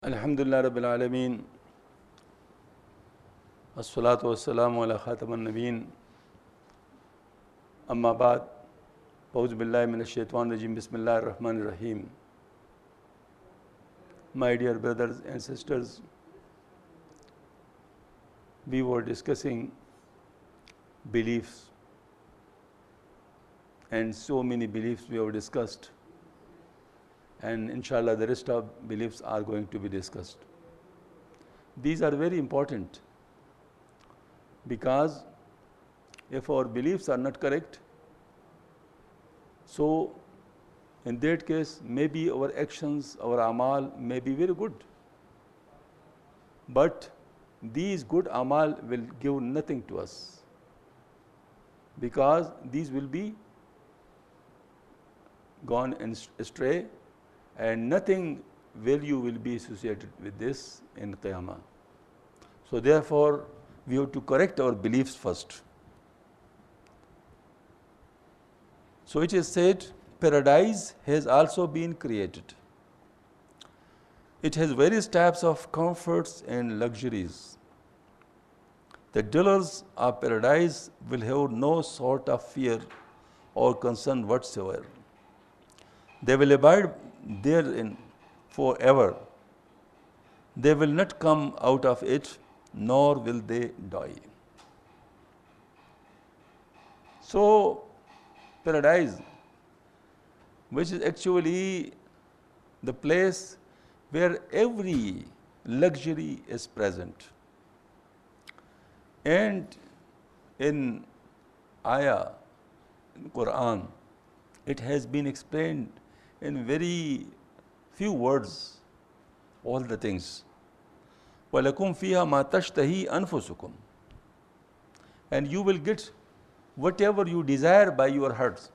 अल्हम्दुलिल्लाह रब्बिल आलमीन अस्सलातु वस्सलामु अला खातमिन नबीन अम्मा बाद औज़ु बिल्लाहि मिनश शैतानिर रजीम बिस्मिल्लाहिर रहमानिर रहीम. My dear brothers and sisters, we were discussing beliefs, and so many beliefs we have discussed, and inshallah the rest of beliefs are going to be discussed. These are very important because if our beliefs are not correct, so in that case maybe our actions, our amal may be very good, but these good amal will give nothing to us because these will be gone astray and nothing value will be associated with this in Qiyamah. So therefore we have to correct our beliefs first. So it is said, paradise has also been created. It has various types of comforts and luxuries. The dwellers of paradise will have no sort of fear or concern whatsoever. They will abide therein forever. They will not come out of it, nor will they die. So, paradise, which is actually the place where every luxury is present. And in ayah, in Quran, it has been explained in very few words, all the things. وَلَكُمْ فِيهَا مَا تَشْتَهِي أَنفُسُكُمْ. And you will get whatever you desire by your hearts.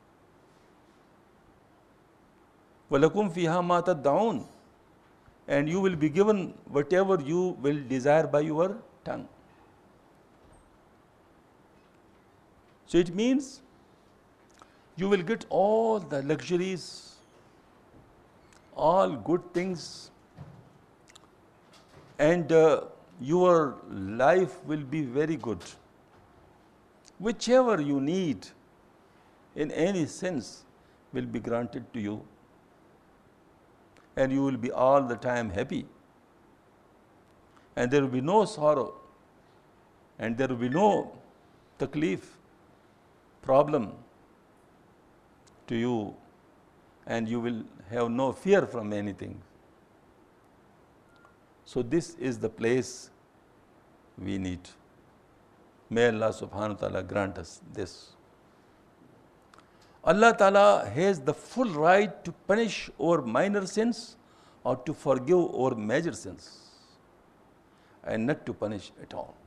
وَلَكُمْ فِيهَا مَا تَدَّعُونَ. And you will be given whatever you will desire by your tongue. So it means you will get all the luxuries, all good things, and your life will be very good. Whichever you need in any sense will be granted to you, and you will be all the time happy, and there will be no sorrow, and there will be no taklif, problem to you, and you will have no fear from anything. So this is the place we need. May Allah subhanahu wa ta'ala grant us this. Allah ta'ala has the full right to punish our minor sins or to forgive our major sins, and not to punish at all,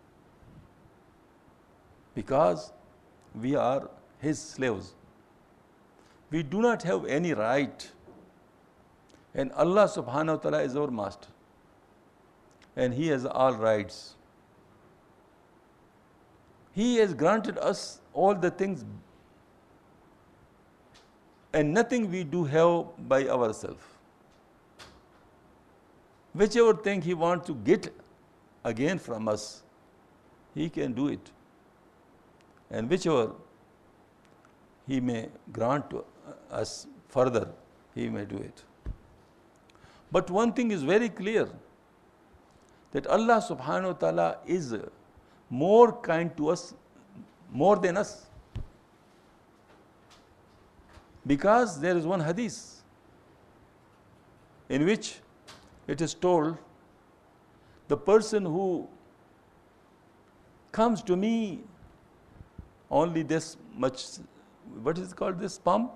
because we are His slaves. We do not have any right, and Allah subhanahu wa ta'ala is our master, and He has all rights. He has granted us all the things, and nothing we do have by ourselves. Whichever thing He wants to get again from us, He can do it, and whichever He may grant to us further, He may do it. But one thing is very clear, that Allah subhanahu wa ta'ala is more kind to us, more than us. Because there is one hadith in which it is told, the person who comes to me only this much, what is called this palm?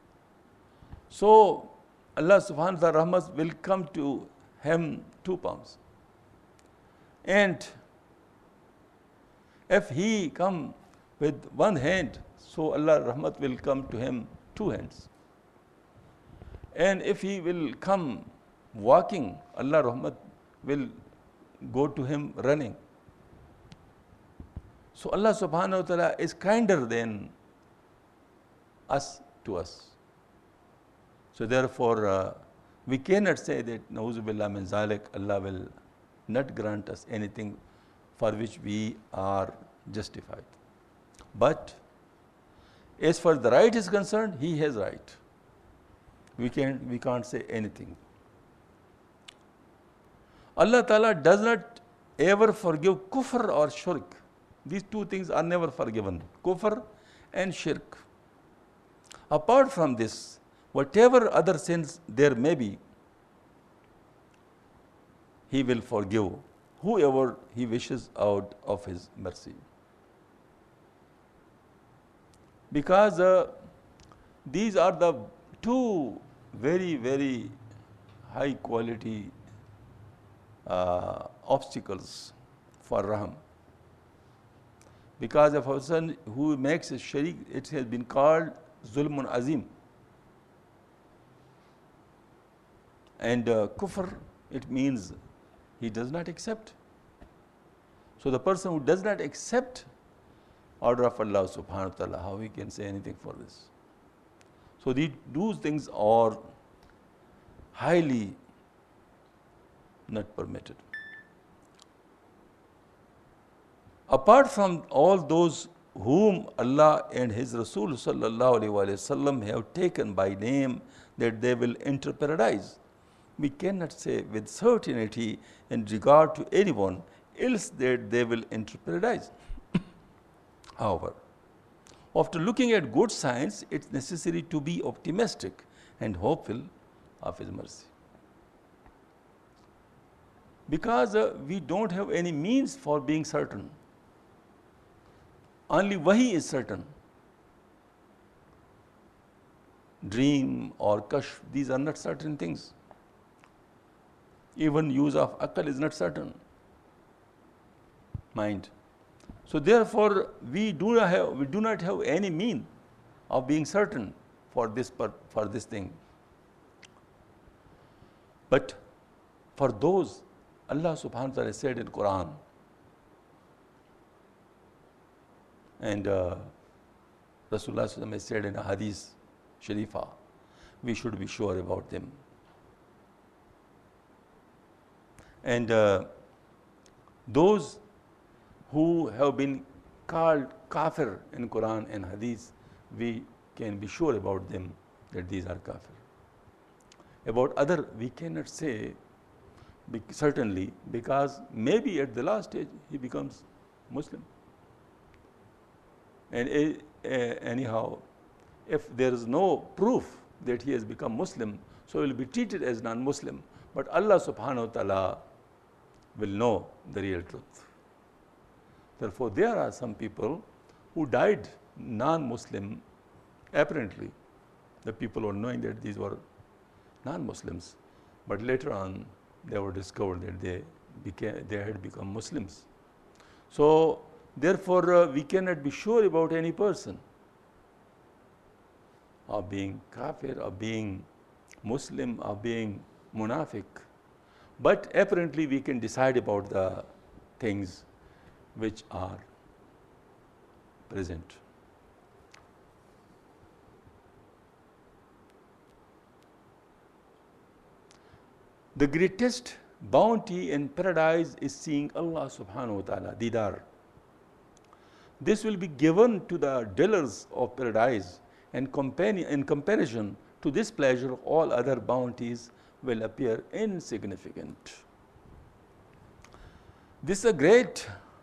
So Allah subhanahu wa ta'ala rahmat will come to him 2 palms. And if he come with 1 hand, so Allah rahmat will come to him 2 hands. And if he will come walking, Allah rahmat will go to him running. So Allah subhanahu wa ta'ala is kinder than us to us. So therefore We cannot say that, Nauzu billah min zalik, Allah will not grant us anything for which we are justified. But as far as the right is concerned, He has right. We can't say anything. Allah Ta'ala does not ever forgive kufr or shirk. These two things are never forgiven, kufr and shirk. Apart from this, whatever other sins there may be, He will forgive whoever He wishes out of His mercy. Because these are the two very, very high quality obstacles for Rahm. Because of a person who makes a sharik, it has been called Zulmun Azim. And kufr, it means he does not accept. So the person who does not accept order of Allah subhanahu wa ta'ala, how he can say anything for this? So those things are highly not permitted. Apart from all those whom Allah and His Rasul sallallahu alaihi wasallam have taken by name that they will enter paradise, we cannot say with certainty in regard to anyone else that they will enter paradise. However, after looking at good signs, it's necessary to be optimistic and hopeful of His mercy. Because we don't have any means for being certain. Only Wahi is certain. Dream or kashf, these are not certain things. Even use of akal is not certain. Mind. So therefore, we do not have any mean of being certain for this thing. But for those, Allah subhanahu wa ta'ala said in Quran, and Rasulullah sallallahu alaihi wasallam has said in a hadith sharifa, we should be sure about them. And those who have been called kafir in Quran and hadith, we can be sure about them that these are kafir. About other, we cannot say certainly, because maybe at the last stage he becomes Muslim. And anyhow, if there is no proof that he has become Muslim, so he will be treated as non-Muslim. But Allah subhanahu wa ta'ala will know the real truth. Therefore, there are some people who died non-Muslim, apparently. The people were knowing that these were non-Muslims, but later on they were discovered that they had become Muslims. So therefore, we cannot be sure about any person of being kafir, of being Muslim, of being munafiq. But apparently we can decide about the things which are present. The greatest bounty in paradise is seeing Allah subhanahu wa ta'ala, didar. This will be given to the dwellers of paradise, and in comparison to this pleasure, all other bounties will appear insignificant. This is a great,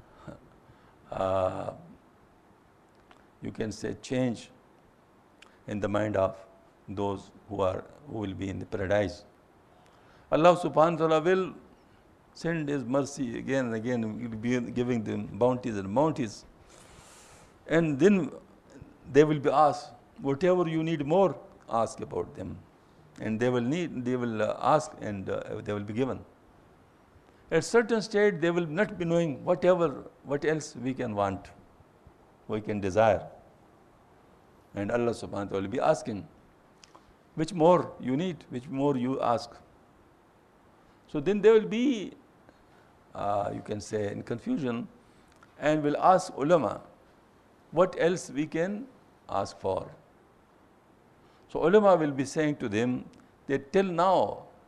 you can say, change in the mind of those who will be in the paradise. Allah subhanahu wa ta'ala will send His mercy again and again. He will be giving them bounties and bounties. And then they will be asked, whatever you need more, ask about them. And they will ask, and they will be given. At certain state, they will not be knowing what else we can want, we can desire. And Allah subhanahu wa ta'ala will be asking, which more you need, which more you ask. So then they will be, you can say, in confusion, and will ask ulama, what else we can ask for. So ulama will be saying to them that till now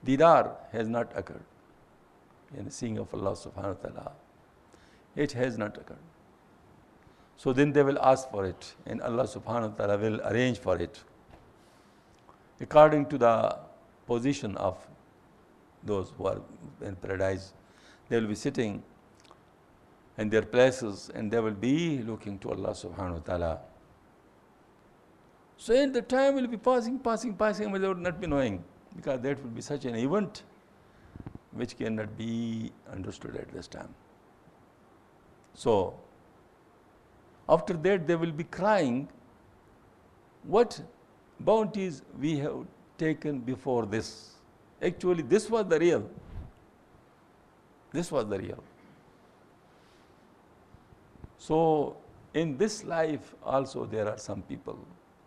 Didar has not occurred. In seeing of Allah subhanahu wa ta'ala, it has not occurred. So then they will ask for it, and Allah subhanahu wa ta'ala will arrange for it according to the position of those who are in paradise. They will be sitting in their places and they will be looking to Allah subhanahu wa ta'ala. So in the time will be passing, but they would not be knowing, because that will be such an event which cannot be understood at this time. So after that they will be crying, what bounties we have taken before this. Actually this was the real. This was the real. So in this life also there are some people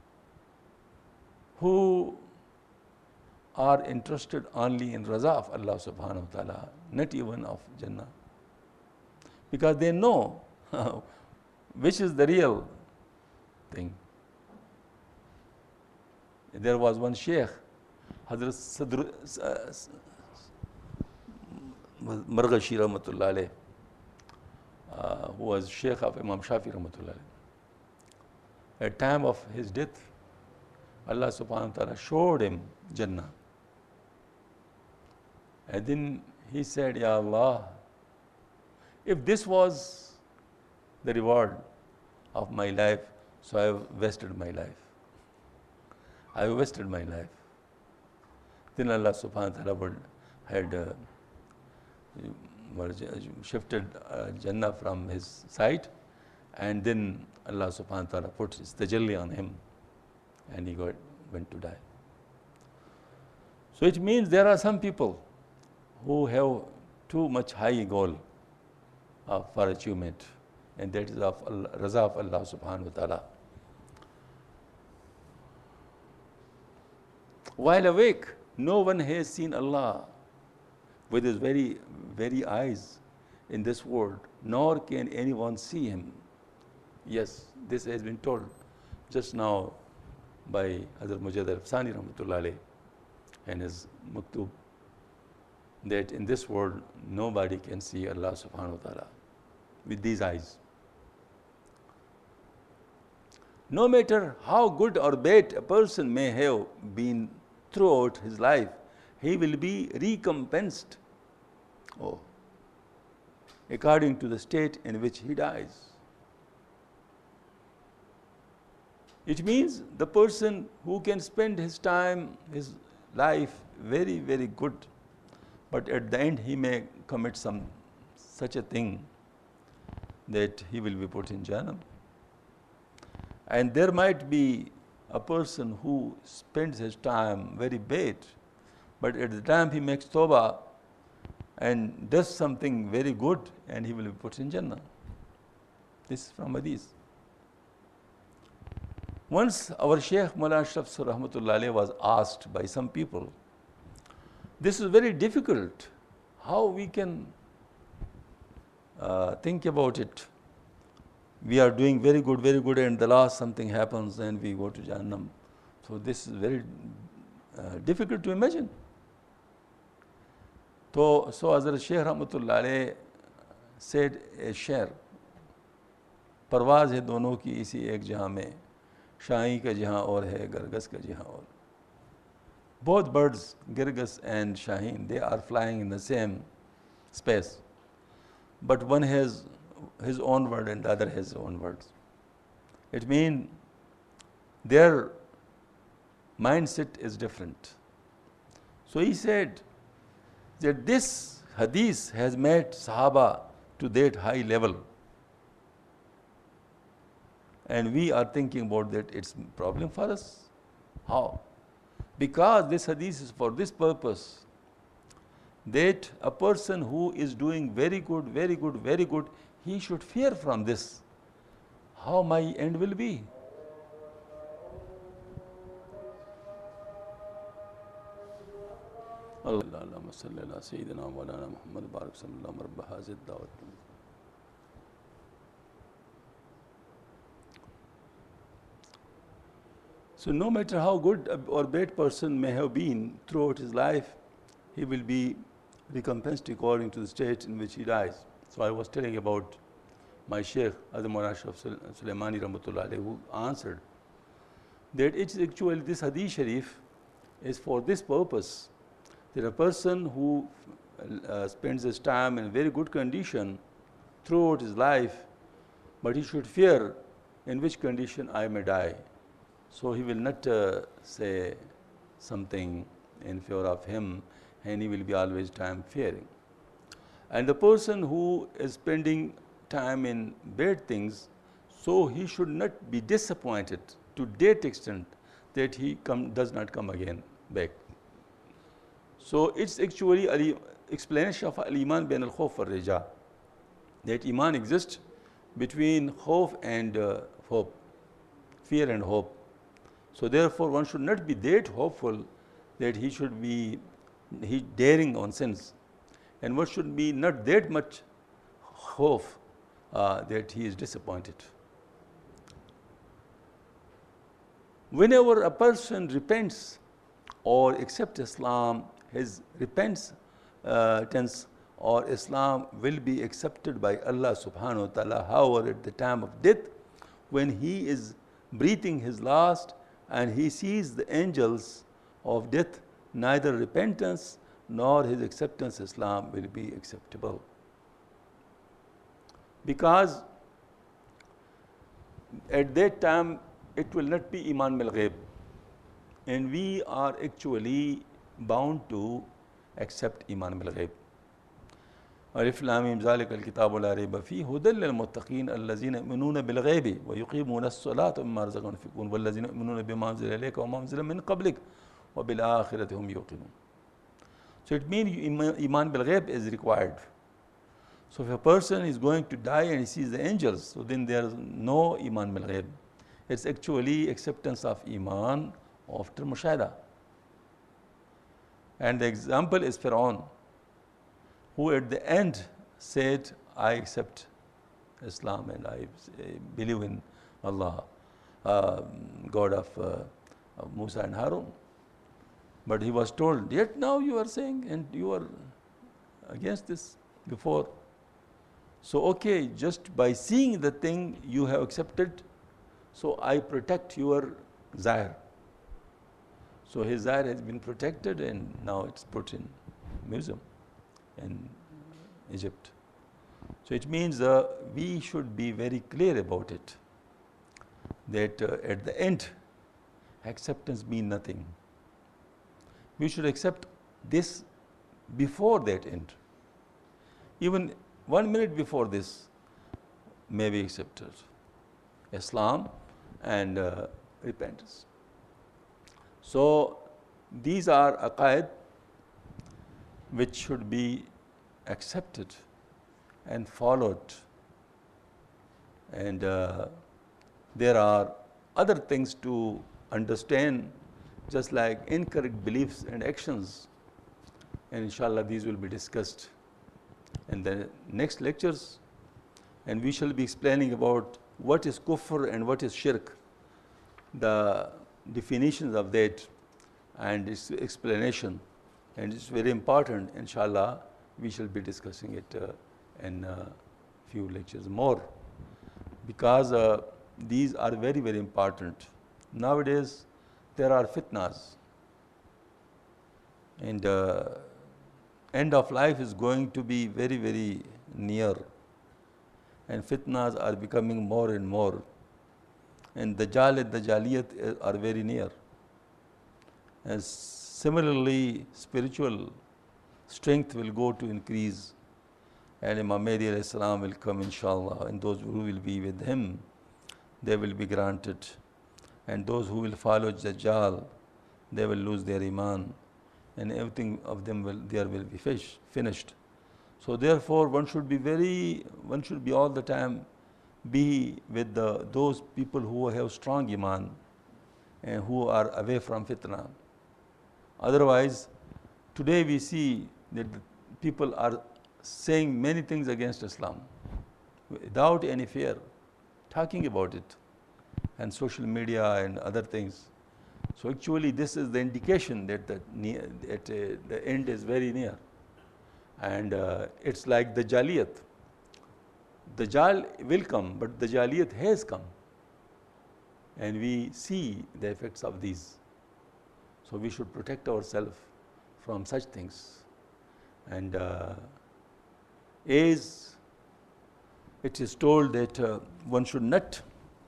who are interested only in raza of Allah subhanahu wa ta'ala, not even of Jannah. Because they know which is the real thing. There was one Sheikh, Hazrat Marghashi Rahmatullah alayh, who was Sheikh of Imam Shafi Rahmatullah alayh. At time of his death, Allah subhanahu wa ta'ala showed him Jannah. And then he said, Ya Allah, if this was the reward of my life, so I have wasted my life. I have wasted my life. Then Allah subhanahu wa ta'ala had shifted Jannah from his sight, and then Allah subhanahu wa ta'ala put his tajalli on him, and he went to die. So it means there are some people who have too much high goal for achievement, and that is of raza of Allah subhanahu wa ta'ala. While awake, no one has seen Allah with his very, very eyes in this world, nor can anyone see him. Yes, this has been told just now by Hazrat Mujaddid Afsani Rahmatullah alayh and his Maktub, that in this world nobody can see Allah subhanahu wa ta'ala with these eyes. No matter how good or bad a person may have been throughout his life, he will be recompensed according to the state in which he dies. It means the person who can spend his time, his life very, very good, but at the end he may commit such a thing that he will be put in Jahannam. And there might be a person who spends his time very bad, but at the time he makes tawbah and does something very good, and he will be put in Jannah. This is from Hadith. Once our Shaykh Mawlana Ashraf Rahmatullah alayh was asked by some people, this is very difficult, how we can think about it. We are doing very good, and the last something happens and we go to Jahannam. So this is very difficult to imagine. So Hazrat Shaykh Rahmatullah alayh said a share, परवाज है दोनों की इसी एक जहाँ में, शाही का जहाँ और है गरगस का जहाँ और. Both birds, Girgas and Shaheen, they are flying in the same space, but one has his own word and the other has his own words. It means their mindset is different. So he said that this hadith has made Sahaba to that high level, and we are thinking about that it's a problem for us. How? Because this hadith is for this purpose, that a person who is doing very good, he should fear from this, how my end will be. Allahumma salli ala Sayyidina wa ala Muhammad barak sallallahu rabba hazid da'wat. So no matter how good or bad person may have been throughout his life, he will be recompensed according to the state in which he dies. So I was telling about my Sheikh Azam Ashraf Sulaimani Rahmatullah alayhi, who answered that it's actually this Hadith Sharif is for this purpose, that a person who spends his time in very good condition throughout his life, but he should fear in which condition I may die. So he will not say something in favor of him, and he will be always time fearing. And the person who is spending time in bad things, so he should not be disappointed to that extent that he does not come again back. So it's actually an explanation of al-iman bain al-khawf wal-raja, that iman exists between khawf and hope, fear and hope. So therefore one should not be that hopeful that he should be daring on sins, and one should be not that much hope that he is disappointed. Whenever a person repents or accepts Islam, his repentance or Islam will be accepted by Allah subhanahu wa ta'ala. However, at the time of death, when he is breathing his last and he sees the angels of death, neither repentance nor his acceptance Islam will be acceptable. Because at that time it will not be iman bil ghaib, and we are actually bound to accept iman bil ghaib. ألف لام ميم ذلك الكتاب لا ريب فيه هدى للمتقين الذين يؤمنون بالغيب ويقيمون الصلاة ومما رزقناهم ينفقون والذين يؤمنون بما أنزل إليك وما أنزل من قبلك وبالآخرة هم يوقنون. So it means iman bil ghaib is required. So if a person is going to die and he sees the angels, so then there is no iman bil ghaib. It's actually acceptance of iman after mushahada. And the example is Fir'aun, who at the end said, I accept Islam and I believe in Allah, God of Musa and Harun. But he was told, yet now you are saying, and you are against this before. So okay, just by seeing the thing you have accepted, so I protect your zahir. So his zahir has been protected and now it's put in museum in Egypt. So it means we should be very clear about it, that at the end acceptance means nothing. We should accept this before that end. Even 1 minute before this may be accepted. Islam and repentance. So these are aqaid which should be accepted and followed. And there are other things to understand, just like incorrect beliefs and actions. And inshallah these will be discussed in the next lectures. And we shall be explaining about what is kufr and what is shirk, the definitions of that and its explanation. And it's very important. Inshallah we shall be discussing it in a few lectures more, because these are very, very important. Nowadays there are fitnas, and end of life is going to be very, very near, and fitnas are becoming more and more, and the Jaliyat are very near. And similarly, spiritual strength will go to increase, and Imam Mahdi alayhi salam will come inshallah, and those who will be with him, they will be granted, and those who will follow Dajjal, they will lose their iman, and everything of them will be finished. So therefore one should be all the time be with those people who have strong iman and who are away from fitna. Otherwise, today we see that people are saying many things against Islam without any fear, talking about it, and social media and other things. So actually this is the indication that the end is very near. And it's like the Jaliyat. Dajjal will come, but the Jaliyat has come. And we see the effects of these. So we should protect ourselves from such things. And as it is told that one should not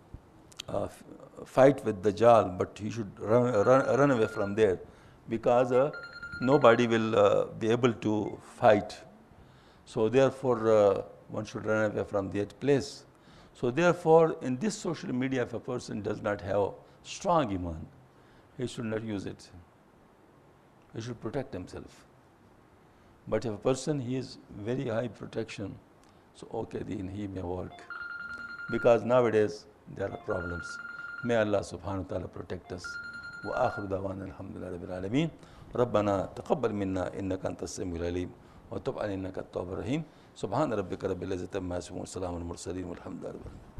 fight with Dajjal, but he should run away from there, because nobody will be able to fight. So therefore, one should run away from that place. So therefore, in this social media, if a person does not have strong iman, he should not use it. He should protect himself. But if a person he is very high protection, so okay, then he may work. Because nowadays there are problems. May Allah subhanahu wa ta'ala protect us. وآخر دعوانا الحمد لله رب العالمين. ربنا تقبل منا إنك أنت السميع العليم وتب علينا إنك التواب الرحيم. سبحان ربك رب العزة عما يصفون وسلام على المرسلين والحمد لله رب العالمين.